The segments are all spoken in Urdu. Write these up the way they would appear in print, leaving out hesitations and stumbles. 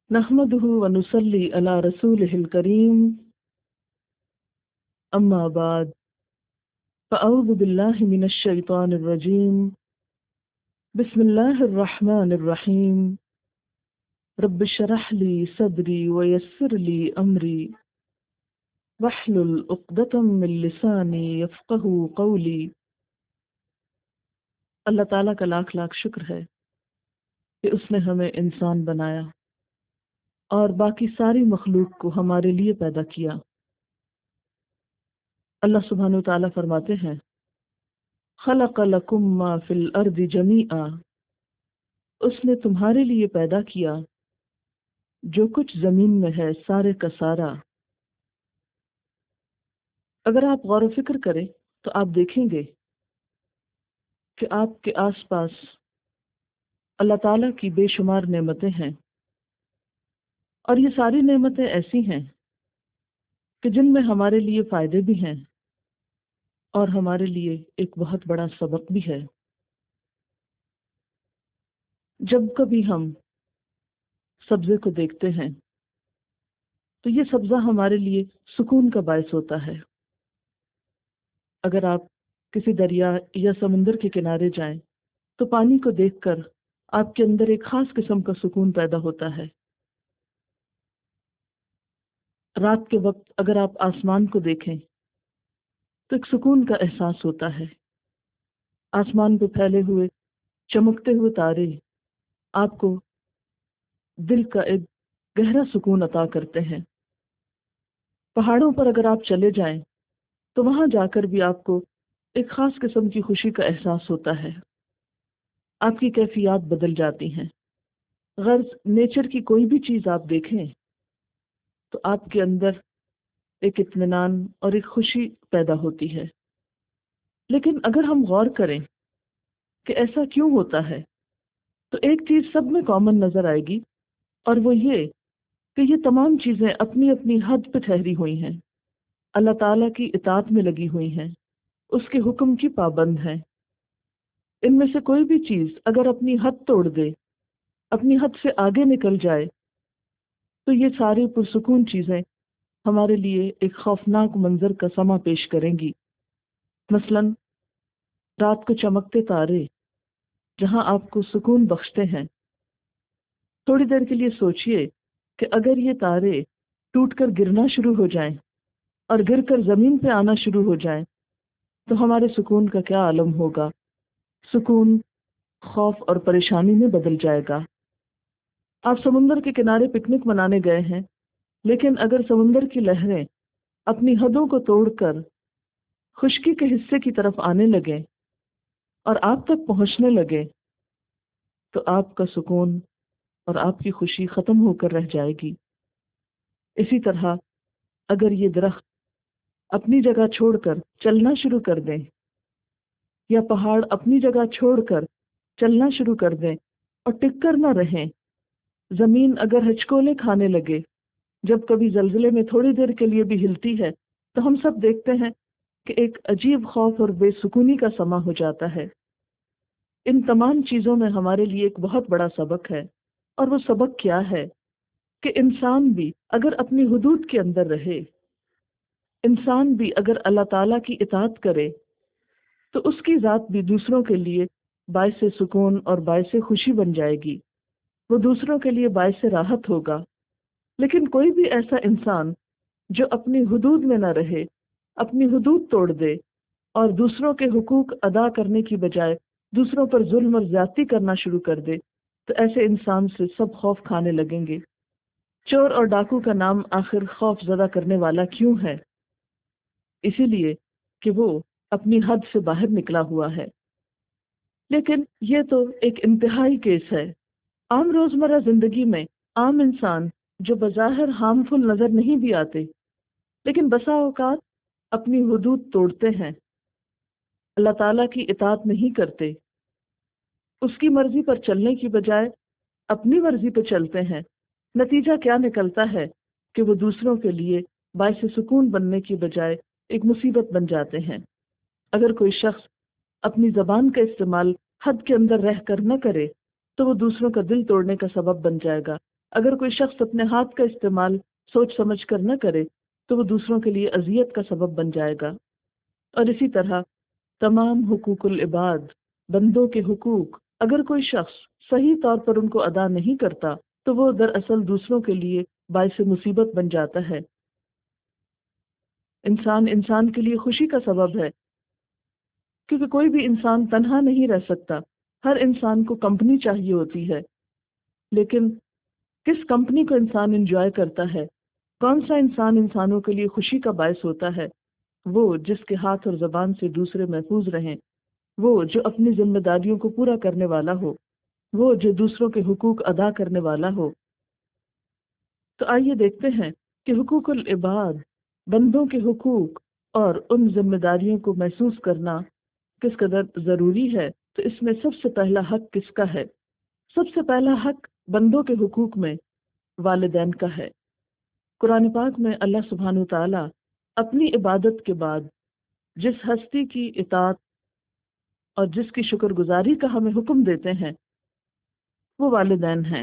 نحمده ونصلي على رسوله الكريم أما بعد فأعوذ بالله من الشيطان الرجيم بسم الله الرحمن الرحيم رب اشرح لي صدري ويسر لي أمري واحلل عقدة من لساني يفقهوا قولي۔ اللہ تعالیٰ کا لاکھ لاکھ شکر ہے کہ اس نے ہمیں انسان بنایا اور باقی ساری مخلوق کو ہمارے لیے پیدا کیا۔ اللہ سبحانہ وتعالیٰ فرماتے ہیں خلق لکم ما فی الارض جمیعا، اس نے تمہارے لیے پیدا کیا جو کچھ زمین میں ہے سارے کا سارا۔ اگر آپ غور و فکر کریں تو آپ دیکھیں گے کہ آپ کے آس پاس اللہ تعالیٰ کی بے شمار نعمتیں ہیں، اور یہ ساری نعمتیں ایسی ہیں کہ جن میں ہمارے لیے فائدے بھی ہیں اور ہمارے لیے ایک بہت بڑا سبق بھی ہے۔ جب کبھی ہم سبزے کو دیکھتے ہیں تو یہ سبزہ ہمارے لیے سکون کا باعث ہوتا ہے۔ اگر آپ کسی دریا یا سمندر کے کنارے جائیں تو پانی کو دیکھ کر آپ کے اندر ایک خاص قسم کا سکون پیدا ہوتا ہے۔ رات کے وقت اگر آپ آسمان کو دیکھیں تو ایک سکون کا احساس ہوتا ہے۔ آسمان پہ پھیلے ہوئے چمکتے ہوئے تارے آپ کو دل کا ایک گہرا سکون عطا کرتے ہیں۔ پہاڑوں پر اگر آپ چلے جائیں تو وہاں جا کر بھی آپ کو ایک خاص قسم کی خوشی کا احساس ہوتا ہے، آپ کی کیفیات بدل جاتی ہیں۔ غرض نیچر کی کوئی بھی چیز آپ دیکھیں تو آپ کے اندر ایک اطمینان اور ایک خوشی پیدا ہوتی ہے۔ لیکن اگر ہم غور کریں کہ ایسا کیوں ہوتا ہے تو ایک چیز سب میں کامن نظر آئے گی، اور وہ یہ کہ یہ تمام چیزیں اپنی اپنی حد پہ ٹھہری ہوئی ہیں، اللہ تعالیٰ کی اطاعت میں لگی ہوئی ہیں، اس کے حکم کی پابند ہیں۔ ان میں سے کوئی بھی چیز اگر اپنی حد توڑ دے، اپنی حد سے آگے نکل جائے، تو یہ ساری پرسکون چیزیں ہمارے لیے ایک خوفناک منظر کا سما پیش کریں گی۔ مثلا رات کو چمکتے تارے جہاں آپ کو سکون بخشتے ہیں، تھوڑی دیر کے لیے سوچئے کہ اگر یہ تارے ٹوٹ کر گرنا شروع ہو جائیں اور گر کر زمین پہ آنا شروع ہو جائیں تو ہمارے سکون کا کیا عالم ہوگا۔ سکون خوف اور پریشانی میں بدل جائے گا۔ آپ سمندر کے کنارے پکنک منانے گئے ہیں، لیکن اگر سمندر کی لہریں اپنی حدوں کو توڑ کر خشکی کے حصے کی طرف آنے لگیں اور آپ تک پہنچنے لگے تو آپ کا سکون اور آپ کی خوشی ختم ہو کر رہ جائے گی۔ اسی طرح اگر یہ درخت اپنی جگہ چھوڑ کر چلنا شروع کر دیں، یا پہاڑ اپنی جگہ چھوڑ کر چلنا شروع کر دیں اور ٹک کر نہ رہیں، زمین اگر ہچکولے کھانے لگے، جب کبھی زلزلے میں تھوڑی دیر کے لیے بھی ہلتی ہے تو ہم سب دیکھتے ہیں کہ ایک عجیب خوف اور بے سکونی کا سما ہو جاتا ہے۔ ان تمام چیزوں میں ہمارے لیے ایک بہت بڑا سبق ہے، اور وہ سبق کیا ہے کہ انسان بھی اگر اپنی حدود کے اندر رہے، انسان بھی اگر اللہ تعالیٰ کی اطاعت کرے تو اس کی ذات بھی دوسروں کے لیے باعث سکون اور باعث خوشی بن جائے گی، وہ دوسروں کے لیے باعث راحت ہوگا۔ لیکن کوئی بھی ایسا انسان جو اپنی حدود میں نہ رہے، اپنی حدود توڑ دے اور دوسروں کے حقوق ادا کرنے کی بجائے دوسروں پر ظلم اور زیادتی کرنا شروع کر دے، تو ایسے انسان سے سب خوف کھانے لگیں گے۔ چور اور ڈاکو کا نام آخر خوف زدہ کرنے والا کیوں ہے؟ اسی لیے کہ وہ اپنی حد سے باہر نکلا ہوا ہے۔ لیکن یہ تو ایک انتہائی کیس ہے۔ عام روزمرہ زندگی میں عام انسان جو بظاہر ہارمفل نظر نہیں بھی آتے، لیکن بسا اوقات اپنی حدود توڑتے ہیں، اللہ تعالیٰ کی اطاعت نہیں کرتے، اس کی مرضی پر چلنے کی بجائے اپنی مرضی پہ چلتے ہیں۔ نتیجہ کیا نکلتا ہے کہ وہ دوسروں کے لیے باعث سکون بننے کی بجائے ایک مصیبت بن جاتے ہیں۔ اگر کوئی شخص اپنی زبان کا استعمال حد کے اندر رہ کر نہ کرے تو وہ دوسروں کا دل توڑنے کا سبب بن جائے گا، اگر کوئی شخص اپنے ہاتھ کا استعمال سوچ سمجھ کر نہ کرے تو وہ دوسروں کے لیے اذیت کا سبب بن جائے گا۔ اور اسی طرح تمام حقوق العباد، بندوں کے حقوق، اگر کوئی شخص صحیح طور پر ان کو ادا نہیں کرتا تو وہ دراصل دوسروں کے لیے باعث مصیبت بن جاتا ہے۔ انسان انسان کے لیے خوشی کا سبب ہے، کیونکہ کوئی بھی انسان تنہا نہیں رہ سکتا، ہر انسان کو کمپنی چاہیے ہوتی ہے۔ لیکن کس کمپنی کو انسان انجوائے کرتا ہے؟ کون سا انسان انسانوں کے لیے خوشی کا باعث ہوتا ہے؟ وہ جس کے ہاتھ اور زبان سے دوسرے محفوظ رہیں، وہ جو اپنی ذمہ داریوں کو پورا کرنے والا ہو، وہ جو دوسروں کے حقوق ادا کرنے والا ہو۔ تو آئیے دیکھتے ہیں کہ حقوق العباد، بندوں کے حقوق اور ان ذمہ داریوں کو محسوس کرنا کس قدر ضروری ہے۔ تو اس میں سب سے پہلا حق کس کا ہے؟ سب سے پہلا حق بندوں کے حقوق میں والدین کا ہے۔ قرآن پاک میں اللہ سبحانہ تعالیٰ اپنی عبادت کے بعد جس ہستی کی اطاعت اور جس کی شکر گزاری کا ہمیں حکم دیتے ہیں وہ والدین ہیں۔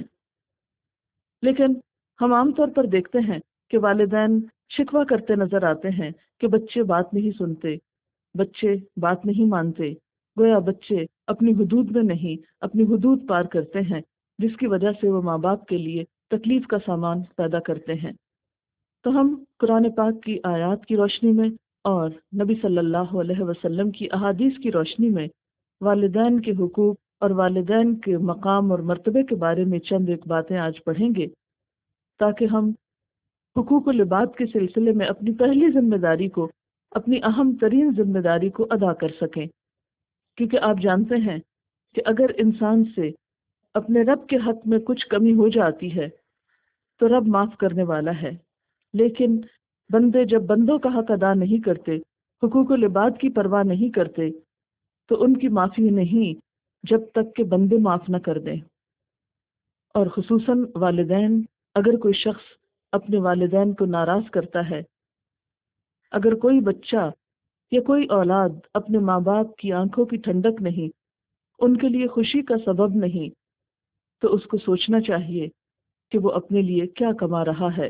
لیکن ہم عام طور پر دیکھتے ہیں کہ والدین شکوہ کرتے نظر آتے ہیں کہ بچے بات نہیں سنتے، بچے بات نہیں مانتے، گویا بچے اپنی حدود میں نہیں، اپنی حدود پار کرتے ہیں، جس کی وجہ سے وہ ماں باپ کے لیے تکلیف کا سامان پیدا کرتے ہیں۔ تو ہم قرآن پاک کی آیات کی روشنی میں اور نبی صلی اللہ علیہ وسلم کی احادیث کی روشنی میں والدین کے حقوق اور والدین کے مقام اور مرتبے کے بارے میں چند ایک باتیں آج پڑھیں گے، تاکہ ہم حقوق العباد کے سلسلے میں اپنی پہلی ذمہ داری کو، اپنی اہم ترین ذمہ داری کو ادا کر سکیں۔ کیونکہ آپ جانتے ہیں کہ اگر انسان سے اپنے رب کے حق میں کچھ کمی ہو جاتی ہے تو رب معاف کرنے والا ہے، لیکن بندے جب بندوں کا حق ادا نہیں کرتے، حقوق العباد کی پرواہ نہیں کرتے، تو ان کی معافی نہیں جب تک کہ بندے معاف نہ کر دیں۔ اور خصوصاً والدین، اگر کوئی شخص اپنے والدین کو ناراض کرتا ہے، اگر کوئی بچہ یا کوئی اولاد اپنے ماں باپ کی آنکھوں کی ٹھنڈک نہیں، ان کے لیے خوشی کا سبب نہیں، تو اس کو سوچنا چاہیے کہ وہ اپنے لیے کیا کما رہا ہے۔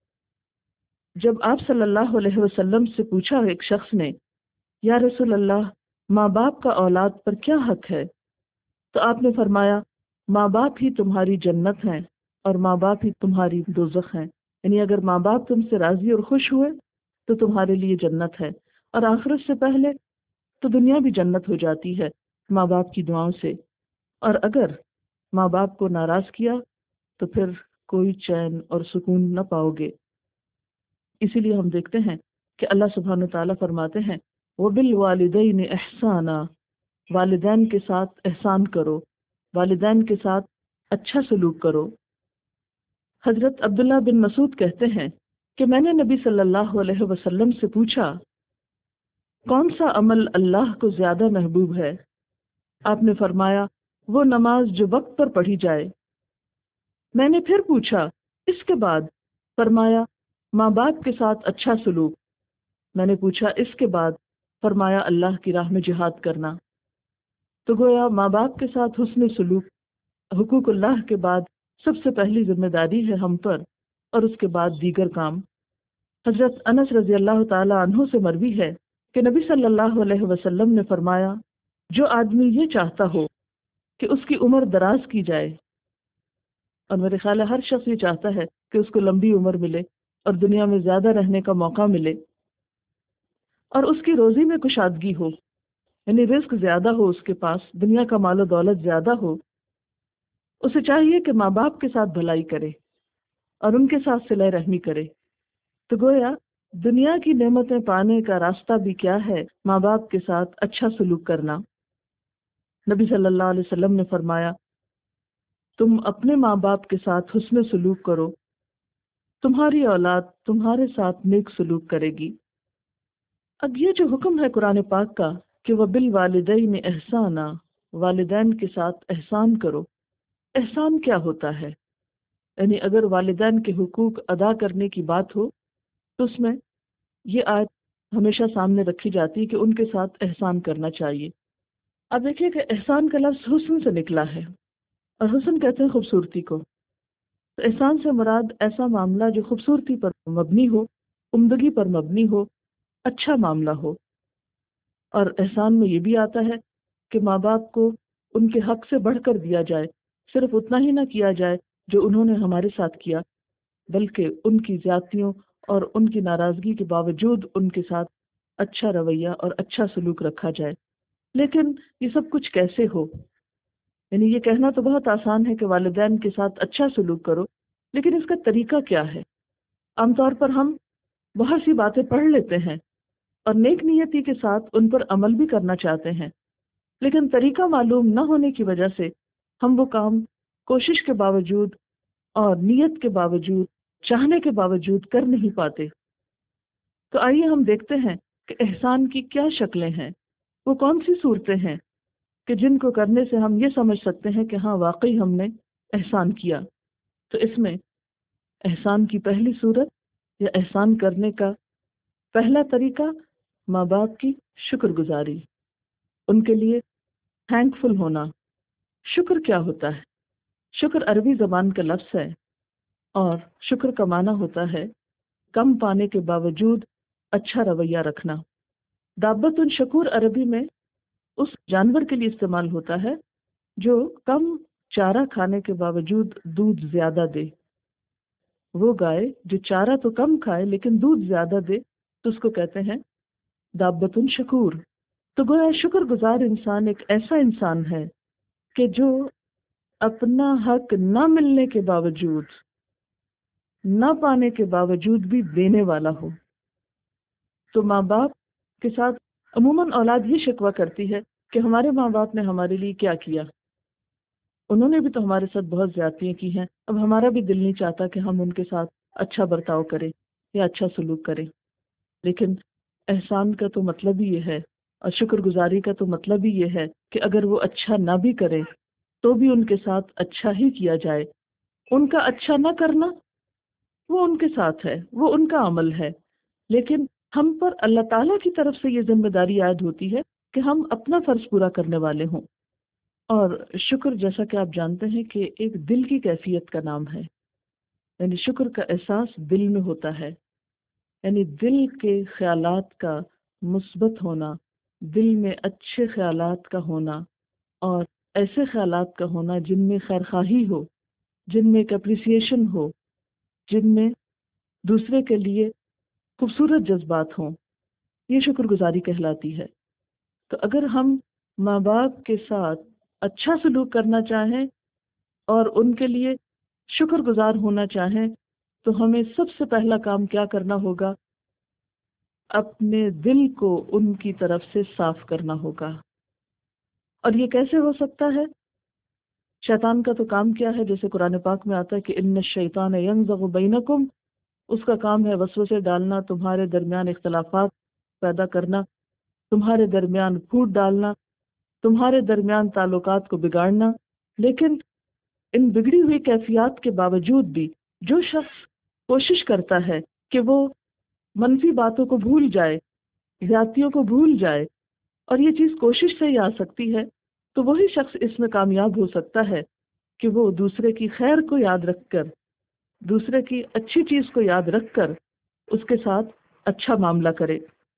جب آپ صلی اللہ علیہ وسلم سے پوچھا ایک شخص نے، یا رسول اللہ، ماں باپ کا اولاد پر کیا حق ہے؟ تو آپ نے فرمایا، ماں باپ ہی تمہاری جنت ہیں اور ماں باپ ہی تمہاری دوزخ ہیں۔ یعنی اگر ماں باپ تم سے راضی اور خوش ہوئے تو تمہارے لیے جنت ہے، اور آخرت سے پہلے تو دنیا بھی جنت ہو جاتی ہے ماں باپ کی دعاؤں سے، اور اگر ماں باپ کو ناراض کیا تو پھر کوئی چین اور سکون نہ پاؤ گے۔ اسی لیے ہم دیکھتے ہیں کہ اللہ سبحانہ تعالیٰ فرماتے ہیں، وَبِالْوَالِدَيْنِ إِحْسَانًا، والدین کے ساتھ احسان کرو، والدین کے ساتھ اچھا سلوک کرو۔ حضرت عبداللہ بن مسعود کہتے ہیں کہ میں نے نبی صلی اللہ علیہ وسلم سے پوچھا، کون سا عمل اللہ کو زیادہ محبوب ہے؟ آپ نے فرمایا، وہ نماز جو وقت پر پڑھی جائے۔ میں نے پھر پوچھا، اس کے بعد؟ فرمایا، ماں باپ کے ساتھ اچھا سلوک۔ میں نے پوچھا، اس کے بعد؟ فرمایا، اللہ کی راہ میں جہاد کرنا۔ تو گویا ماں باپ کے ساتھ حسن سلوک حقوق اللہ کے بعد سب سے پہلی ذمہ داری ہے ہم پر، اور اس کے بعد دیگر کام۔ حضرت انس رضی اللہ تعالی عنہ سے مروی ہے کہ نبی صلی اللہ علیہ وسلم نے فرمایا، جو آدمی یہ چاہتا ہو کہ اس کی عمر دراز کی جائے، اور میرے خیال ہے ہر شخص یہ چاہتا ہے کہ اس کو لمبی عمر ملے اور دنیا میں زیادہ رہنے کا موقع ملے، اور اس کی روزی میں کشادگی ہو، یعنی رزق زیادہ ہو، اس کے پاس دنیا کا مال و دولت زیادہ ہو، اسے چاہیے کہ ماں باپ کے ساتھ بھلائی کرے اور ان کے ساتھ صلہ رحمی کرے۔ تو گویا دنیا کی نعمتیں پانے کا راستہ بھی کیا ہے؟ ماں باپ کے ساتھ اچھا سلوک کرنا۔ نبی صلی اللہ علیہ وسلم نے فرمایا، تم اپنے ماں باپ کے ساتھ حسن سلوک کرو، تمہاری اولاد تمہارے ساتھ نیک سلوک کرے گی۔ اب یہ جو حکم ہے قرآن پاک کا کہ وَبِالْوَالِدَيْنِ إِحْسَانًا، والدین کے ساتھ احسان کرو، احسان کیا ہوتا ہے؟ یعنی اگر والدین کے حقوق ادا کرنے کی بات ہو تو اس میں یہ آیت ہمیشہ سامنے رکھی جاتی ہے کہ ان کے ساتھ احسان کرنا چاہیے۔ اب دیکھیے کہ احسان کا لفظ حسن سے نکلا ہے، اور حسن کہتے ہیں خوبصورتی کو۔ تو احسان سے مراد ایسا معاملہ جو خوبصورتی پر مبنی ہو، عمدگی پر مبنی ہو، اچھا معاملہ ہو۔ اور احسان میں یہ بھی آتا ہے کہ ماں باپ کو ان کے حق سے بڑھ کر دیا جائے، صرف اتنا ہی نہ کیا جائے جو انہوں نے ہمارے ساتھ کیا، بلکہ ان کی زیادتیوں اور ان کی ناراضگی کے باوجود ان کے ساتھ اچھا رویہ اور اچھا سلوک رکھا جائے۔ لیکن یہ سب کچھ کیسے ہو؟ یعنی یہ کہنا تو بہت آسان ہے کہ والدین کے ساتھ اچھا سلوک کرو، لیکن اس کا طریقہ کیا ہے؟ عام طور پر ہم بہت سی باتیں پڑھ لیتے ہیں اور نیک نیتی کے ساتھ ان پر عمل بھی کرنا چاہتے ہیں، لیکن طریقہ معلوم نہ ہونے کی وجہ سے ہم وہ کام کوشش کے باوجود اور نیت کے باوجود، چاہنے کے باوجود کر نہیں پاتے۔ تو آئیے ہم دیکھتے ہیں کہ احسان کی کیا شکلیں ہیں، وہ کون سی صورتیں ہیں کہ جن کو کرنے سے ہم یہ سمجھ سکتے ہیں کہ ہاں واقعی ہم نے احسان کیا۔ تو اس میں احسان کی پہلی صورت یا احسان کرنے کا پہلا طریقہ ماں باپ کی شکر گزاری، ان کے لیے تھینک فل ہونا۔ شکر کیا ہوتا ہے؟ شکر عربی زبان کا لفظ ہے، اور شکر کا معنی ہوتا ہے کم پانے کے باوجود اچھا رویہ رکھنا۔ دابت شکور عربی میں اس جانور کے لیے استعمال ہوتا ہے جو کم چارہ کھانے کے باوجود دودھ زیادہ دے۔ وہ گائے جو چارہ تو کم کھائے لیکن دودھ زیادہ دے تو اس کو کہتے ہیں دابت شکور۔ تو گویا شکر گزار انسان ایک ایسا انسان ہے کہ جو اپنا حق نہ ملنے کے باوجود، نہ پانے کے باوجود بھی دینے والا ہو۔ تو ماں باپ کے ساتھ عموماً اولاد یہ شکوہ کرتی ہے کہ ہمارے ماں باپ نے ہمارے لیے کیا کیا، انہوں نے بھی تو ہمارے ساتھ بہت زیادتیاں کی ہیں، اب ہمارا بھی دل نہیں چاہتا کہ ہم ان کے ساتھ اچھا برتاؤ کریں یا اچھا سلوک کریں۔ لیکن احسان کا تو مطلب ہی یہ ہے، اور شکر گزاری کا تو مطلب ہی یہ ہے کہ اگر وہ اچھا نہ بھی کرے تو بھی ان کے ساتھ اچھا ہی کیا جائے۔ ان کا اچھا نہ کرنا وہ ان کے ساتھ ہے، وہ ان کا عمل ہے، لیکن ہم پر اللہ تعالیٰ کی طرف سے یہ ذمہ داری عائد ہوتی ہے کہ ہم اپنا فرض پورا کرنے والے ہوں۔ اور شکر جیسا کہ آپ جانتے ہیں کہ ایک دل کی کیفیت کا نام ہے، یعنی شکر کا احساس دل میں ہوتا ہے، یعنی دل کے خیالات کا مثبت ہونا، دل میں اچھے خیالات کا ہونا، اور ایسے خیالات کا ہونا جن میں خیرخواہی ہو، جن میں ایک اپریسیشن ہو، جن میں دوسرے کے لیے خوبصورت جذبات ہوں، یہ شکر گزاری کہلاتی ہے۔ تو اگر ہم ماں باپ کے ساتھ اچھا سلوک کرنا چاہیں اور ان کے لیے شکر گزار ہونا چاہیں تو ہمیں سب سے پہلا کام کیا کرنا ہوگا؟ اپنے دل کو ان کی طرف سے صاف کرنا ہوگا۔ اور یہ کیسے ہو سکتا ہے؟ شیطان کا تو کام کیا ہے؟ جیسے قرآن پاک میں آتا ہے کہ ان الشیطان ینزغ بینکم، اس کا کام ہے وسوسے ڈالنا، تمہارے درمیان اختلافات پیدا کرنا، تمہارے درمیان پھوٹ ڈالنا، تمہارے درمیان تعلقات کو بگاڑنا۔ لیکن ان بگڑی ہوئی کیفیات کے باوجود بھی جو شخص کوشش کرتا ہے کہ وہ منفی باتوں کو بھول جائے، زیادتیوں کو بھول جائے، اور یہ چیز کوشش سے ہی آ سکتی ہے، تو وہی شخص اس میں کامیاب ہو سکتا ہے کہ وہ دوسرے کی خیر کو یاد رکھ کر، دوسرے کی اچھی چیز کو یاد رکھ کر اس کے ساتھ اچھا معاملہ کرے۔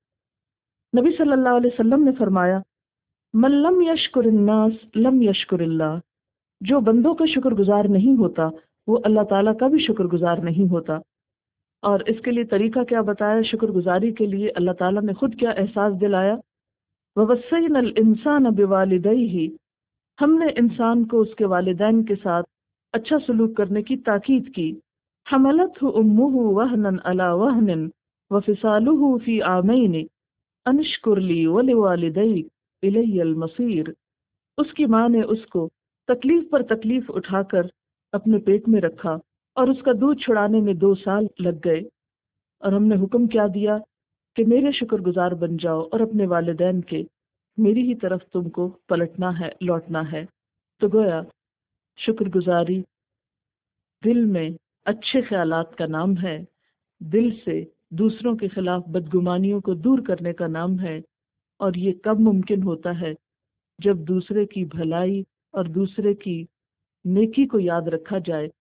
نبی صلی اللہ علیہ وسلم نے فرمایا من لم یشکر الناس لم یشکر اللہ، جو بندوں کا شکر گزار نہیں ہوتا وہ اللہ تعالیٰ کا بھی شکر گزار نہیں ہوتا۔ اور اس کے لیے طریقہ کیا بتایا شکر گزاری کے لیے؟ اللہ تعالیٰ نے خود کیا احساس دلایا، وَوَصَّيْنَا الْإِنسَانَ بِوَالِدَيْهِ، ہم نے انسان کو اس کے والدین کے ساتھ اچھا سلوک کرنے کی تاکید کی۔ حملته امه وهنا على وهن وفصاله في عامين ان اشكر لي ولوالديك الي المصير، اس کی ماں نے اس کو تکلیف پر تکلیف اٹھا کر اپنے پیٹ میں رکھا اور اس کا دودھ چھڑانے میں 2 سال لگ گئے، اور ہم نے حکم کیا دیا کہ میرے شکر گزار بن جاؤ اور اپنے والدین کے، میری ہی طرف تم کو پلٹنا ہے، لوٹنا ہے۔ تو گویا شکر گزاری دل میں اچھے خیالات کا نام ہے، دل سے دوسروں کے خلاف بدگمانیوں کو دور کرنے کا نام ہے، اور یہ کب ممکن ہوتا ہے؟ جب دوسرے کی بھلائی اور دوسرے کی نیکی کو یاد رکھا جائے،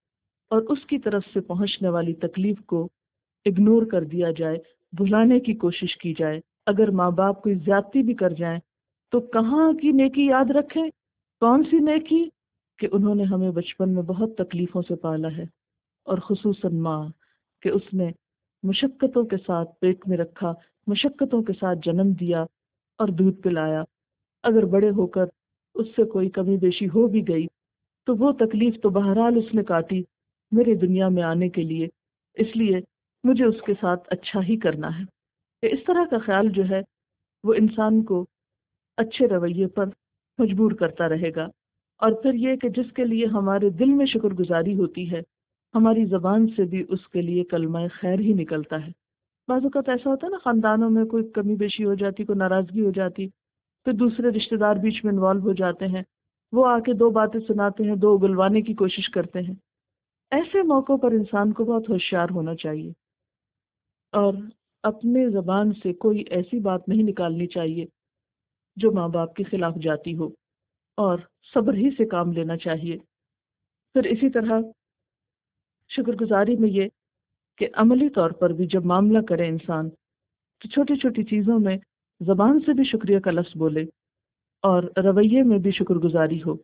اور اس کی طرف سے پہنچنے والی تکلیف کو اگنور کر دیا جائے، بھلانے کی کوشش کی جائے۔ اگر ماں باپ کوئی زیادتی بھی کر جائیں تو کہاں کی نیکی یاد رکھیں؟ کون سی نیکی؟ کہ انہوں نے ہمیں بچپن میں بہت تکلیفوں سے پالا ہے، اور خصوصاً ماں، کہ اس نے مشقتوں کے ساتھ پیٹ میں رکھا، مشقتوں کے ساتھ جنم دیا اور دودھ پلایا۔ اگر بڑے ہو کر اس سے کوئی کمی بیشی ہو بھی گئی تو وہ تکلیف تو بہرحال اس نے کاٹی میرے دنیا میں آنے کے لیے، اس لیے مجھے اس کے ساتھ اچھا ہی کرنا ہے۔ کہ اس طرح کا خیال جو ہے وہ انسان کو اچھے رویے پر مجبور کرتا رہے گا۔ اور پھر یہ کہ جس کے لیے ہمارے دل میں شکر گزاری ہوتی ہے، ہماری زبان سے بھی اس کے لیے کلمہ خیر ہی نکلتا ہے۔ بعض اوقات ایسا ہوتا ہے نا، خاندانوں میں کوئی کمی بیشی ہو جاتی، کوئی ناراضگی ہو جاتی، پھر دوسرے رشتہ دار بیچ میں انوالو ہو جاتے ہیں، وہ آ کے دو باتیں سناتے ہیں، دو اگلوانے کی کوشش کرتے ہیں۔ ایسے موقعوں پر انسان کو بہت ہوشیار ہونا چاہیے اور اپنے زبان سے کوئی ایسی بات نہیں نکالنی چاہیے جو ماں باپ کے خلاف جاتی ہو، اور صبر ہی سے کام لینا چاہیے۔ پھر اسی طرح شکر گزاری میں یہ کہ عملی طور پر بھی جب معاملہ کرے انسان تو چھوٹی چھوٹی چیزوں میں زبان سے بھی شکریہ کا لفظ بولے، اور رویے میں بھی شکر گزاری ہو۔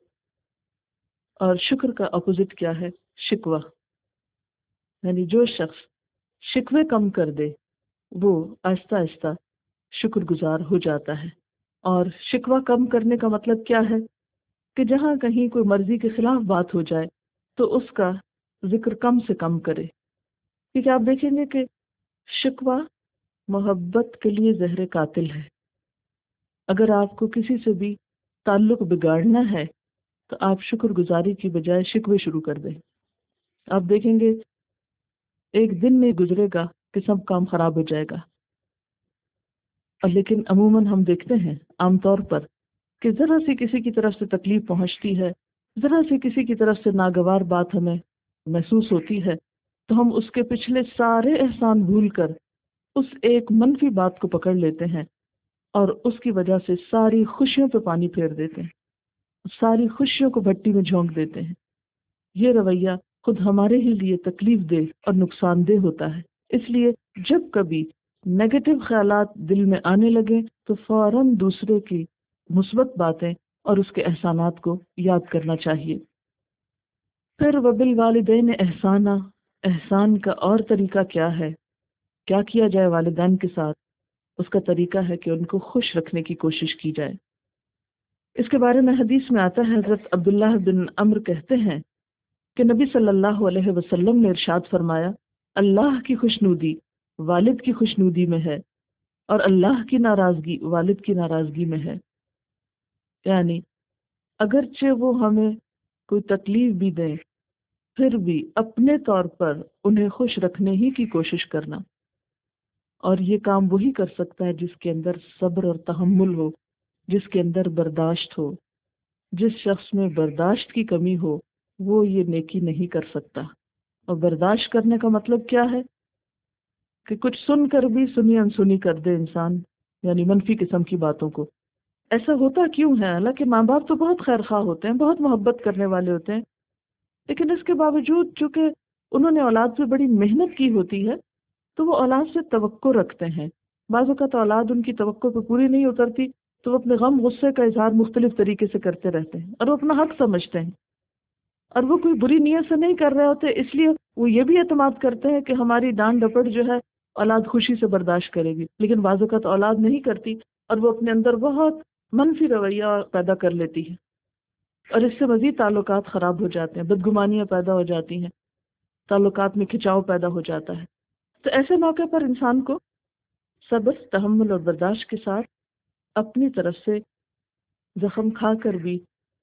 اور شکر کا اپوزٹ کیا ہے؟ شکوہ۔ یعنی جو شخص شکوے کم کر دے وہ آہستہ آہستہ شکر گزار ہو جاتا ہے۔ اور شکوہ کم کرنے کا مطلب کیا ہے؟ کہ جہاں کہیں کوئی مرضی کے خلاف بات ہو جائے تو اس کا ذکر کم سے کم کرے، کیونکہ آپ دیکھیں گے کہ شکوہ محبت کے لیے زہر قاتل ہے۔ اگر آپ کو کسی سے بھی تعلق بگاڑنا ہے تو آپ شکر گزاری کی بجائے شکوے شروع کر دیں۔ آپ دیکھیں گے ایک دن نہیں گزرے گا کہ سب کام خراب ہو جائے گا۔ اور لیکن عموماً ہم دیکھتے ہیں عام طور پر کہ ذرا سی کسی کی طرف سے تکلیف پہنچتی ہے، ذرا سی کسی کی طرف سے ناگوار بات ہمیں محسوس ہوتی ہے تو ہم اس کے پچھلے سارے احسان بھول کر اس ایک منفی بات کو پکڑ لیتے ہیں اور اس کی وجہ سے ساری خوشیوں پہ پانی پھیر دیتے ہیں، ساری خوشیوں کو بھٹی میں جھونک دیتے ہیں۔ یہ رویہ خود ہمارے ہی لیے تکلیف دہ اور نقصان دہ ہوتا ہے۔ اس لیے جب کبھی نیگیٹو خیالات دل میں آنے لگے تو فوراً دوسرے کی مثبت باتیں اور اس کے احسانات کو یاد کرنا چاہیے۔ پھر وبالوالدین احسانہ، احسان کا اور طریقہ کیا ہے؟ کیا کیا جائے والدین کے ساتھ؟ اس کا طریقہ ہے کہ ان کو خوش رکھنے کی کوشش کی جائے۔ اس کے بارے میں حدیث میں آتا ہے، حضرت عبداللہ بن عمرو کہتے ہیں کہ نبی صلی اللہ علیہ وسلم نے ارشاد فرمایا، اللہ کی خوشنودی والد کی خوشنودی میں ہے، اور اللہ کی ناراضگی والد کی ناراضگی میں ہے۔ یعنی اگرچہ وہ ہمیں کوئی تکلیف بھی دیں پھر بھی اپنے طور پر انہیں خوش رکھنے ہی کی کوشش کرنا۔ اور یہ کام وہی کر سکتا ہے جس کے اندر صبر اور تحمل ہو، جس کے اندر برداشت ہو۔ جس شخص میں برداشت کی کمی ہو وہ یہ نیکی نہیں کر سکتا۔ اور برداشت کرنے کا مطلب کیا ہے؟ کہ کچھ سن کر بھی سنی انسنی کر دے انسان، یعنی منفی قسم کی باتوں کو۔ ایسا ہوتا کیوں ہے؟ حالانکہ ماں باپ تو بہت خیر خواہ ہوتے ہیں، بہت محبت کرنے والے ہوتے ہیں، لیکن اس کے باوجود چونکہ انہوں نے اولاد پہ بڑی محنت کی ہوتی ہے تو وہ اولاد سے توقع رکھتے ہیں۔ بعض اوقات اولاد ان کی توقع پہ پوری نہیں اترتی تو وہ اپنے غم غصے کا اظہار مختلف طریقے سے کرتے رہتے ہیں اور وہ اپنا حق سمجھتے ہیں، اور وہ کوئی بری نیت سے نہیں کر رہے ہوتے، اس لیے وہ یہ بھی اعتماد کرتے ہیں کہ ہماری ڈانٹ ڈپٹ جو ہے اولاد خوشی سے برداشت کرے گی۔ لیکن بعض اوقات اولاد نہیں کرتی اور وہ اپنے اندر بہت منفی رویہ پیدا کر لیتی ہے، اور اس سے مزید تعلقات خراب ہو جاتے ہیں، بدگمانیاں پیدا ہو جاتی ہیں، تعلقات میں کھچاؤ پیدا ہو جاتا ہے۔ تو ایسے موقع پر انسان کو صبر، تحمل اور برداشت کے ساتھ اپنی طرف سے زخم کھا کر بھی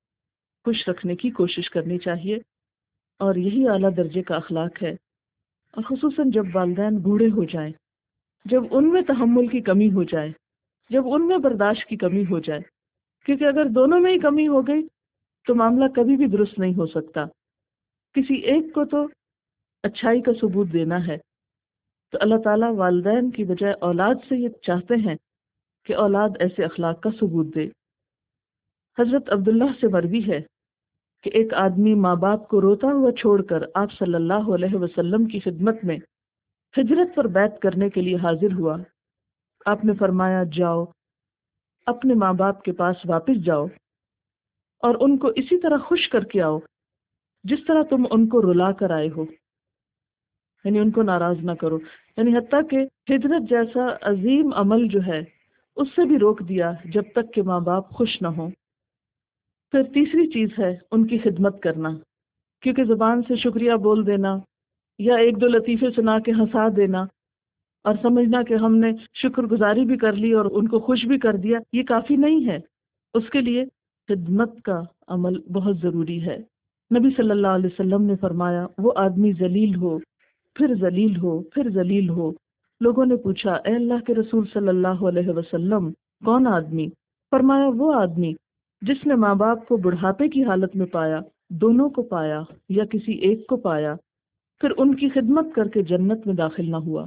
خوش رکھنے کی کوشش کرنی چاہیے، اور یہی اعلیٰ درجے کا اخلاق ہے۔ اور خصوصاً جب والدین بوڑھے ہو جائیں، جب ان میں تحمل کی کمی ہو جائے، جب ان میں برداشت کی کمی ہو جائے، کیونکہ اگر دونوں میں ہی کمی ہو گئی تو معاملہ کبھی بھی درست نہیں ہو سکتا۔ کسی ایک کو تو اچھائی کا ثبوت دینا ہے، تو اللہ تعالیٰ والدین کی بجائے اولاد سے یہ چاہتے ہیں کہ اولاد ایسے اخلاق کا ثبوت دے۔ حضرت عبداللہ سے مروی ہے کہ ایک آدمی ماں باپ کو روتا ہوا چھوڑ کر آپ صلی اللہ علیہ وسلم کی خدمت میں ہجرت پر بیعت کرنے کے لیے حاضر ہوا۔ آپ نے فرمایا جاؤ، اپنے ماں باپ کے پاس واپس جاؤ اور ان کو اسی طرح خوش کر کے آؤ جس طرح تم ان کو رلا کر آئے ہو، یعنی ان کو ناراض نہ کرو۔ یعنی حتیٰ کہ ہجرت جیسا عظیم عمل جو ہے اس سے بھی روک دیا جب تک کہ ماں باپ خوش نہ ہوں۔ پھر تیسری چیز ہے ان کی خدمت کرنا، کیونکہ زبان سے شکریہ بول دینا یا ایک دو لطیفے سنا کے ہنسا دینا اور سمجھنا کہ ہم نے شکر گزاری بھی کر لی اور ان کو خوش بھی کر دیا، یہ کافی نہیں ہے۔ اس کے لیے خدمت کا عمل بہت ضروری ہے۔ نبی صلی اللہ علیہ وسلم نے فرمایا وہ آدمی ذلیل ہو، پھر ذلیل ہو، پھر ذلیل ہو۔ لوگوں نے پوچھا اے اللہ کے رسول صلی اللہ علیہ وسلم کون آدمی؟ فرمایا وہ آدمی جس نے ماں باپ کو بڑھاپے کی حالت میں پایا، دونوں کو پایا یا کسی ایک کو پایا، پھر ان کی خدمت کر کے جنت میں داخل نہ ہوا۔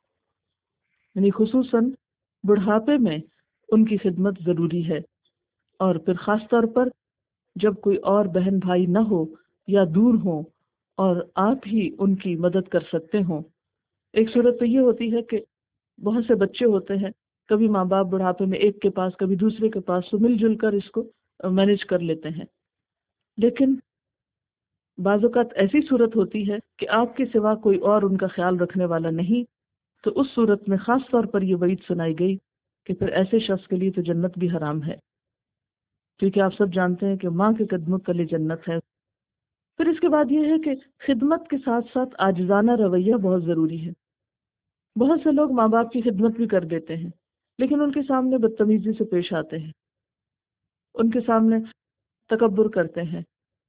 یعنی خصوصاً بڑھاپے میں ان کی خدمت ضروری ہے، اور پھر خاص طور پر جب کوئی اور بہن بھائی نہ ہو یا دور ہوں اور آپ ہی ان کی مدد کر سکتے ہوں۔ ایک صورت تو یہ ہوتی ہے کہ بہت سے بچے ہوتے ہیں، کبھی ماں باپ بڑھاپے میں ایک کے پاس کبھی دوسرے کے پاس، تو مل جل کر اس کو مینج کر لیتے ہیں۔ لیکن بعض اوقات ایسی صورت ہوتی ہے کہ آپ کے سوا کوئی اور ان کا خیال رکھنے والا نہیں، تو اس صورت میں خاص طور پر یہ وعید سنائی گئی کہ پھر ایسے شخص کے لیے تو جنت بھی حرام ہے، کیونکہ آپ سب جانتے ہیں کہ ماں کے قدموں تلے جنت ہے۔ پھر اس کے بعد یہ ہے کہ خدمت کے ساتھ ساتھ عاجزانہ رویہ بہت ضروری ہے۔ بہت سے لوگ ماں باپ کی خدمت بھی کر دیتے ہیں لیکن ان کے سامنے بدتمیزی سے پیش آتے ہیں، ان کے سامنے تکبر کرتے ہیں۔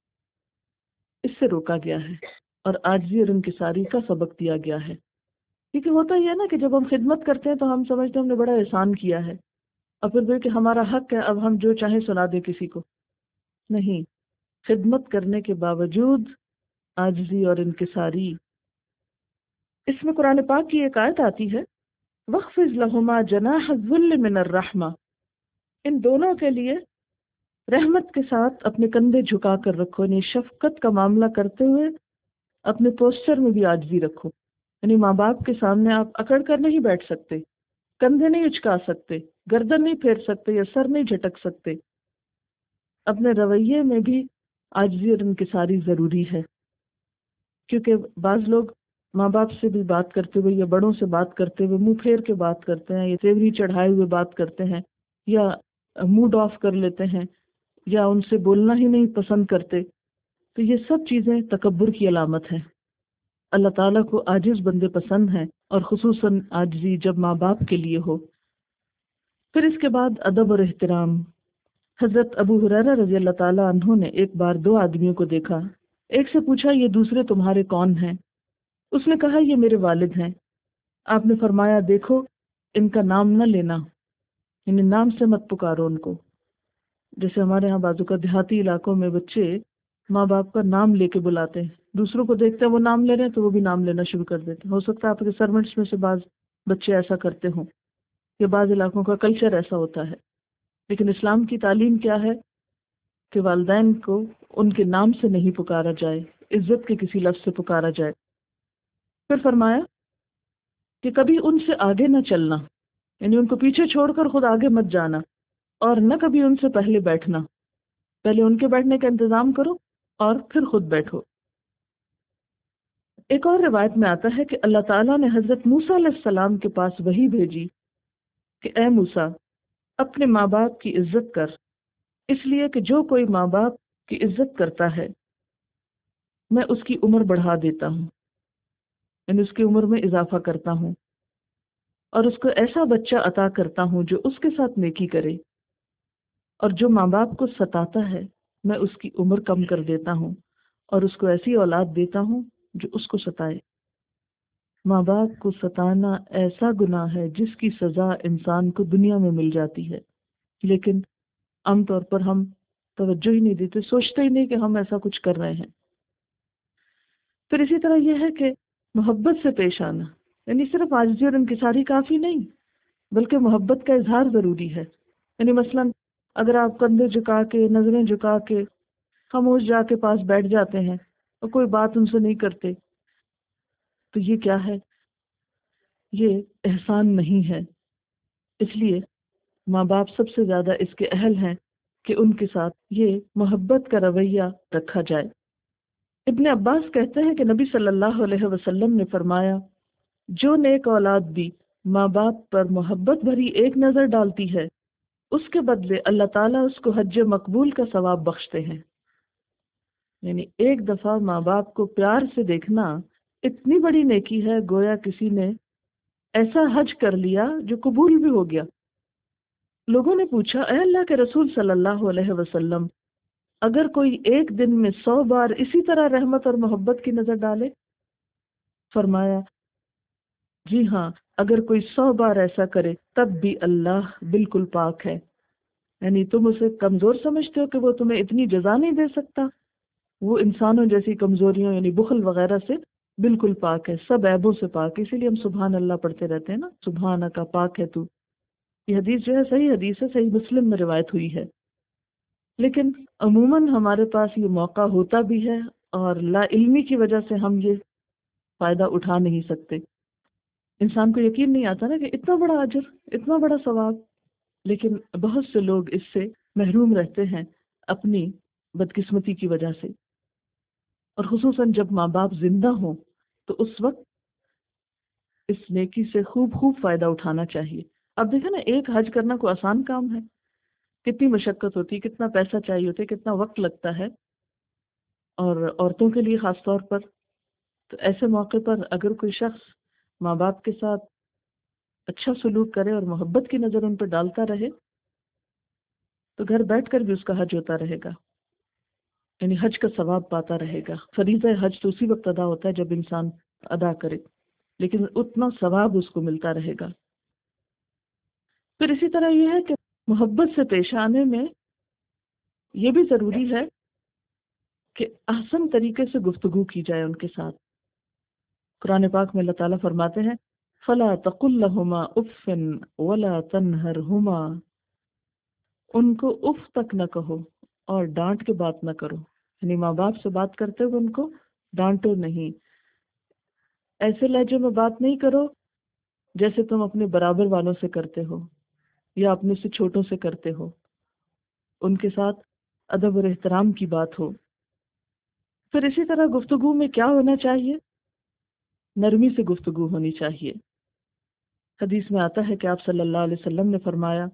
اس سے روکا گیا ہے اور عاجزی اور انکساری کا سبق دیا گیا ہے، کیونکہ ہوتا ہی ہے نا کہ جب ہم خدمت کرتے ہیں تو ہم سمجھتے ہیں ہم نے بڑا احسان کیا ہے، اور پھر کہ ہمارا حق ہے اب ہم جو چاہیں سنا دیں کسی کو۔ نہیں، خدمت کرنے کے باوجود عاجزی اور انکساری۔ اس میں قرآن پاک کی ایک آیت آتی ہے وَخْفِضْ لَهُمَا جَنَاحَ الذُّلِّ مِنَ الرَّحْمَةِ، ان دونوں کے لیے رحمت کے ساتھ اپنے کندھے جھکا کر رکھو، یعنی شفقت کا معاملہ کرتے ہوئے اپنے پوسچر میں بھی عاجزی رکھو۔ یعنی ماں باپ کے سامنے آپ اکڑ کر نہیں بیٹھ سکتے، کندھے نہیں اچکا سکتے، گردن نہیں پھیر سکتے یا سر نہیں جھٹک سکتے۔ اپنے رویے میں بھی عاجزی اور انکساری ضروری ہے، کیونکہ بعض لوگ ماں باپ سے بھی بات کرتے ہوئے یا بڑوں سے بات کرتے ہوئے منہ پھیر کے بات کرتے ہیں، یا تیوری چڑھائے ہوئے بات کرتے ہیں، یا موڈ آف کر لیتے ہیں، یا ان سے بولنا ہی نہیں پسند کرتے۔ تو یہ سب چیزیں تکبر کی علامت ہیں۔ اللہ تعالیٰ کو عاجز بندے پسند ہیں، اور خصوصاً عاجزی جب ماں باپ کے لیے ہو۔ پھر اس کے بعد ادب اور احترام۔ حضرت ابو ہریرہ رضی اللہ تعالیٰ عنہ نے ایک بار دو آدمیوں کو دیکھا، ایک سے پوچھا یہ دوسرے تمہارے کون ہیں؟ اس نے کہا یہ میرے والد ہیں۔ آپ نے فرمایا دیکھو ان کا نام نہ لینا، یعنی نام سے مت پکارو ان کو۔ جیسے ہمارے ہاں بازو کا دیہاتی علاقوں میں بچے ماں باپ کا نام لے کے بلاتے ہیں، دوسروں کو دیکھتے ہیں وہ نام لے رہے ہیں تو وہ بھی نام لینا شروع کر دیتے ہیں۔ ہو سکتا ہے آپ کے سرونٹس میں سے بعض بچے ایسا کرتے ہوں، کہ بعض علاقوں کا کلچر ایسا ہوتا ہے، لیکن اسلام کی تعلیم کیا ہے کہ والدین کو ان کے نام سے نہیں پکارا جائے، عزت کے کسی لفظ سے پکارا جائے۔ پھر فرمایا کہ کبھی ان سے آگے نہ چلنا، یعنی ان کو پیچھے چھوڑ کر خود آگے مت جانا، اور نہ کبھی ان سے پہلے بیٹھنا، پہلے ان کے بیٹھنے کا انتظام کرو اور پھر خود بیٹھو۔ ایک اور روایت میں آتا ہے کہ اللہ تعالیٰ نے حضرت موسیٰ علیہ السلام کے پاس وحی بھیجی کہ اے موسیٰ اپنے ماں باپ کی عزت کر، اس لیے کہ جو کوئی ماں باپ کی عزت کرتا ہے میں اس کی عمر بڑھا دیتا ہوں، یعنی اس کی عمر میں اضافہ کرتا ہوں، اور اس کو ایسا بچہ عطا کرتا ہوں جو اس کے ساتھ نیکی کرے، اور جو ماں باپ کو ستاتا ہے میں اس کی عمر کم کر دیتا ہوں اور اس کو ایسی اولاد دیتا ہوں جو اس کو ستائے۔ ماں باپ کو ستانا ایسا گناہ ہے جس کی سزا انسان کو دنیا میں مل جاتی ہے، لیکن عام طور پر ہم توجہ ہی نہیں دیتے، سوچتے ہی نہیں کہ ہم ایسا کچھ کر رہے ہیں۔ پھر اسی طرح یہ ہے کہ محبت سے پیش آنا، یعنی صرف عاجزی اور انکساری کافی نہیں بلکہ محبت کا اظہار ضروری ہے۔ یعنی مثلا اگر آپ کندھے جھکا کے، نظریں جھکا کے خاموش جا کے پاس بیٹھ جاتے ہیں اور کوئی بات ان سے نہیں کرتے، تو یہ کیا ہے؟ یہ احسان نہیں ہے۔ اس لیے ماں باپ سب سے زیادہ اس کے اہل ہیں کہ ان کے ساتھ یہ محبت کا رویہ رکھا جائے۔ ابن عباس کہتے ہیں کہ نبی صلی اللہ علیہ وسلم نے فرمایا، جو نیک اولاد بھی ماں باپ پر محبت بھری ایک نظر ڈالتی ہے، اس کے بدلے اللہ تعالیٰ اس کو حج مقبول کا ثواب بخشتے ہیں۔ یعنی ایک دفعہ ماں باپ کو پیار سے دیکھنا اتنی بڑی نیکی ہے، گویا کسی نے ایسا حج کر لیا جو قبول بھی ہو گیا۔ لوگوں نے پوچھا، اے اللہ کے رسول صلی اللہ علیہ وسلم، اگر کوئی ایک دن میں 100 بار اسی طرح رحمت اور محبت کی نظر ڈالے؟ فرمایا، جی ہاں، اگر کوئی 100 بار ایسا کرے تب بھی اللہ بالکل پاک ہے۔ یعنی تم اسے کمزور سمجھتے ہو کہ وہ تمہیں اتنی جزا نہیں دے سکتا؟ وہ انسانوں جیسی کمزوریوں یعنی بخل وغیرہ سے بالکل پاک ہے، سب عیبوں سے پاک ہے۔ اسی لیے ہم سبحان اللہ پڑھتے رہتے ہیں نا، سبحانہ کا، پاک ہے تو۔ یہ حدیث جو ہے صحیح حدیث ہے، صحیح مسلم میں روایت ہوئی ہے۔ لیکن عموماً ہمارے پاس یہ موقع ہوتا بھی ہے اور لا علمی کی وجہ سے ہم یہ فائدہ اٹھا نہیں سکتے۔ انسان کو یقین نہیں آتا نا کہ اتنا بڑا اجر، اتنا بڑا ثواب، لیکن بہت سے لوگ اس سے محروم رہتے ہیں اپنی بدقسمتی کی وجہ سے۔ اور خصوصاً جب ماں باپ زندہ ہوں تو اس وقت اس نیکی سے خوب خوب فائدہ اٹھانا چاہیے۔ اب دیکھیں نا، ایک حج کرنا کوئی آسان کام ہے؟ کتنی مشقت ہوتی ہے، کتنا پیسہ چاہیے ہوتا ہے، کتنا وقت لگتا ہے، اور عورتوں کے لیے خاص طور پر۔ تو ایسے موقع پر اگر کوئی شخص ماں باپ کے ساتھ اچھا سلوک کرے اور محبت کی نظر ان پر ڈالتا رہے تو گھر بیٹھ کر بھی اس کا حج ہوتا رہے گا، یعنی حج کا ثواب پاتا رہے گا۔ فریضہ حج تو اسی وقت ادا ہوتا ہے جب انسان ادا کرے، لیکن اتنا ثواب اس کو ملتا رہے گا۔ پھر اسی طرح یہ ہے کہ محبت سے پیش آنے میں یہ بھی ضروری ہے کہ احسن طریقے سے گفتگو کی جائے ان کے ساتھ۔ قرآن پاک میں اللہ تعالیٰ فرماتے ہیں، فَلَا تَقُلْ لَهُمَا أُفٍّ وَلَا تَنْهَرْهُمَا، ان کو اف تک نہ کہو اور ڈانٹ کے بات نہ کرو۔ یعنی ماں باپ سے بات کرتے ہوئے ان کو ڈانٹو نہیں، ایسے لہجے میں بات نہیں کرو جیسے تم اپنے برابر والوں سے کرتے ہو یا اپنے سے چھوٹوں سے کرتے ہو۔ ان کے ساتھ ادب اور احترام کی بات ہو۔ پھر اسی طرح گفتگو میں کیا ہونا چاہیے؟ نرمی سے گفتگو ہونی چاہیے۔ حدیث میں آتا ہے کہ آپ صلی اللہ علیہ وسلم نے فرمایا،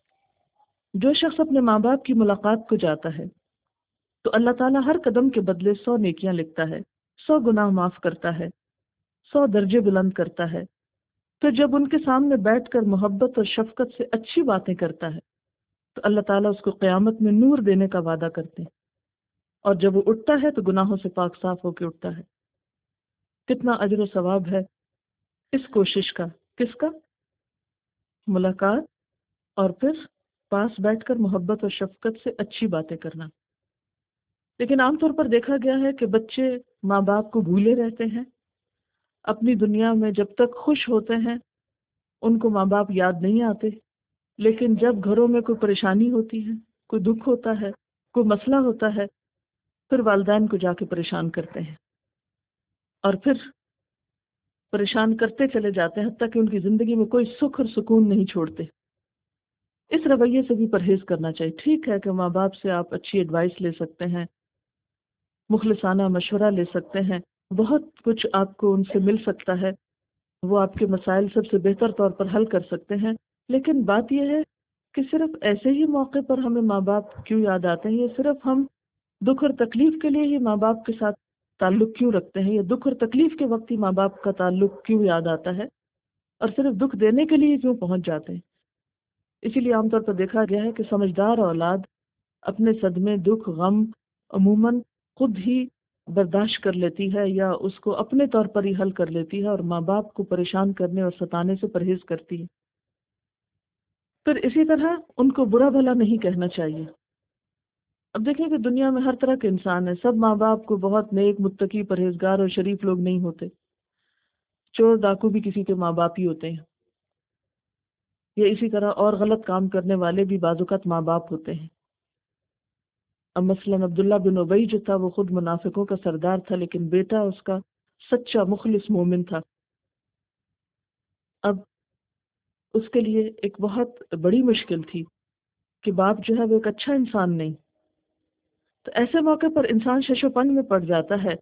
جو شخص اپنے ماں باپ کی ملاقات کو جاتا ہے تو اللہ تعالیٰ ہر قدم کے بدلے 100 نیکیاں لکھتا ہے، 100 گناہ معاف کرتا ہے، 100 درجے بلند کرتا ہے۔ تو جب ان کے سامنے بیٹھ کر محبت اور شفقت سے اچھی باتیں کرتا ہے تو اللہ تعالیٰ اس کو قیامت میں نور دینے کا وعدہ کرتے ہیں، اور جب وہ اٹھتا ہے تو گناہوں سے پاک صاف ہو کے اٹھتا ہے۔ کتنا اجر و ثواب ہے اس کوشش کا، کس کا؟ ملاقات اور پھر پاس بیٹھ کر محبت اور شفقت سے اچھی باتیں کرنا۔ لیکن عام طور پر دیکھا گیا ہے کہ بچے ماں باپ کو بھولے رہتے ہیں، اپنی دنیا میں جب تک خوش ہوتے ہیں ان کو ماں باپ یاد نہیں آتے، لیکن جب گھروں میں کوئی پریشانی ہوتی ہے، کوئی دکھ ہوتا ہے، کوئی مسئلہ ہوتا ہے، پھر والدین کو جا کے پریشان کرتے ہیں اور پھر پریشان کرتے چلے جاتے ہیں، حتیٰ کہ ان کی زندگی میں کوئی سکھ اور سکون نہیں چھوڑتے۔ اس رویے سے بھی پرہیز کرنا چاہیے۔ ٹھیک ہے کہ ماں باپ سے آپ اچھی ایڈوائس لے سکتے ہیں، مخلصانہ مشورہ لے سکتے ہیں، بہت کچھ آپ کو ان سے مل سکتا ہے، وہ آپ کے مسائل سب سے بہتر طور پر حل کر سکتے ہیں، لیکن بات یہ ہے کہ صرف ایسے ہی موقع پر ہمیں ماں باپ کیوں یاد آتے ہیں؟ یہ صرف ہم دکھ اور تکلیف کے لیے ہی ماں باپ کے ساتھ تعلق کیوں رکھتے ہیں، یا دکھ اور تکلیف کے وقت ہی ماں باپ کا تعلق کیوں یاد آتا ہے، اور صرف دکھ دینے کے لیے کیوں پہنچ جاتے ہیں؟ اسی لیے عام طور پر دیکھا گیا ہے کہ سمجھدار اولاد اپنے صدمے، دکھ، غم عموماً خود ہی برداشت کر لیتی ہے یا اس کو اپنے طور پر ہی حل کر لیتی ہے، اور ماں باپ کو پریشان کرنے اور ستانے سے پرہیز کرتی ہے۔ پھر اسی طرح ان کو برا بھلا نہیں کہنا چاہیے۔ اب دیکھیں کہ دنیا میں ہر طرح کے انسان ہیں، سب ماں باپ کو بہت نیک، متقی، پرہیزگار اور شریف لوگ نہیں ہوتے۔ چور ڈاکو بھی کسی کے ماں باپ ہی ہوتے ہیں، یا اسی طرح اور غلط کام کرنے والے بھی بعض اوقات ماں باپ ہوتے ہیں۔ اب مثلاً عبداللہ بن ابی جو تھا وہ خود منافقوں کا سردار تھا، لیکن بیٹا اس کا سچا مخلص مومن تھا۔ اب اس کے لیے ایک بہت بڑی مشکل تھی کہ باپ جو ہے وہ ایک اچھا انسان نہیں۔ تو ایسے موقع پر انسان شش و پنج میں پڑ جاتا ہے۔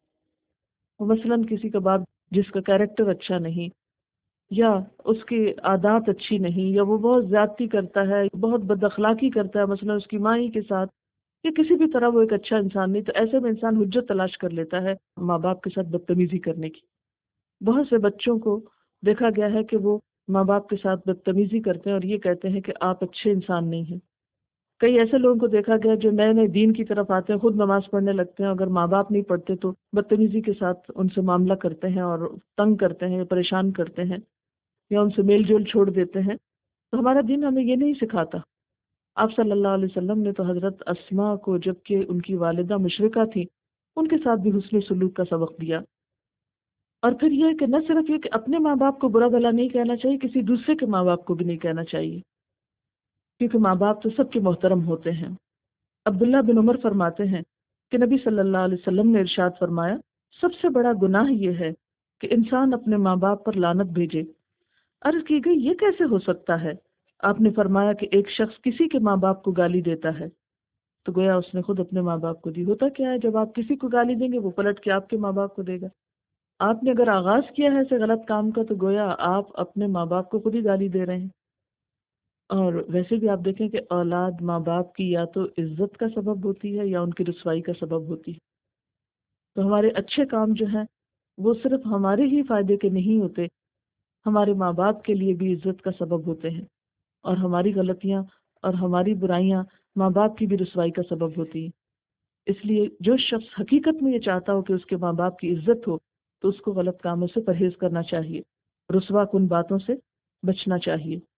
مثلاً کسی کا باپ جس کا کیریکٹر اچھا نہیں، یا اس کی عادات اچھی نہیں، یا وہ بہت زیادتی کرتا ہے، بہت بد اخلاقی کرتا ہے مثلاً اس کی ماں ہی کے ساتھ، یا کسی بھی طرح وہ ایک اچھا انسان نہیں، تو ایسے میں انسان حجت تلاش کر لیتا ہے ماں باپ کے ساتھ بدتمیزی کرنے کی۔ بہت سے بچوں کو دیکھا گیا ہے کہ وہ ماں باپ کے ساتھ بدتمیزی کرتے ہیں اور یہ کہتے ہیں کہ آپ اچھے انسان نہیں ہیں۔ کئی ایسے لوگوں کو دیکھا گیا جو نئے نئے دین کی طرف آتے ہیں، خود نماز پڑھنے لگتے ہیں، اگر ماں باپ نہیں پڑھتے تو بدتمیزی کے ساتھ ان سے معاملہ کرتے ہیں اور تنگ کرتے ہیں، پریشان کرتے ہیں، یا ان سے میل جول چھوڑ دیتے ہیں۔ تو ہمارا دین ہمیں یہ نہیں سکھاتا۔ آپ صلی اللہ علیہ وسلم نے تو حضرت اسماء کو، جبکہ ان کی والدہ مشرکہ تھی، ان کے ساتھ بھی حسن سلوک کا سبق دیا۔ اور پھر یہ کہ نہ صرف یہ کہ اپنے ماں باپ کو برا بھلا نہیں کہنا چاہیے، کسی دوسرے کے ماں باپ کو بھی نہیں کہنا چاہیے، کیونکہ ماں باپ تو سب کے محترم ہوتے ہیں۔ عبداللہ بن عمر فرماتے ہیں کہ نبی صلی اللہ علیہ وسلم نے ارشاد فرمایا، سب سے بڑا گناہ یہ ہے کہ انسان اپنے ماں باپ پر لعنت بھیجے۔ عرض کی گئی یہ کیسے ہو سکتا ہے؟ آپ نے فرمایا کہ ایک شخص کسی کے ماں باپ کو گالی دیتا ہے تو گویا اس نے خود اپنے ماں باپ کو دی۔ ہوتا کیا ہے، جب آپ کسی کو گالی دیں گے وہ پلٹ کے آپ کے ماں باپ کو دے گا۔ آپ نے اگر آغاز کیا ہے ایسے غلط کام کا تو گویا آپ اپنے ماں باپ کو خود ہی گالی دے رہے ہیں۔ اور ویسے بھی آپ دیکھیں کہ اولاد ماں باپ کی یا تو عزت کا سبب ہوتی ہے یا ان کی رسوائی کا سبب ہوتی ہے۔ تو ہمارے اچھے کام جو ہیں وہ صرف ہمارے ہی فائدے کے نہیں ہوتے، ہمارے ماں باپ کے لیے بھی عزت کا سبب ہوتے ہیں، اور ہماری غلطیاں اور ہماری برائیاں ماں باپ کی بھی رسوائی کا سبب ہوتی ہیں۔ اس لیے جو شخص حقیقت میں یہ چاہتا ہو کہ اس کے ماں باپ کی عزت ہو تو اس کو غلط کاموں سے پرہیز کرنا چاہیے، رسوا کن باتوں سے بچنا چاہیے۔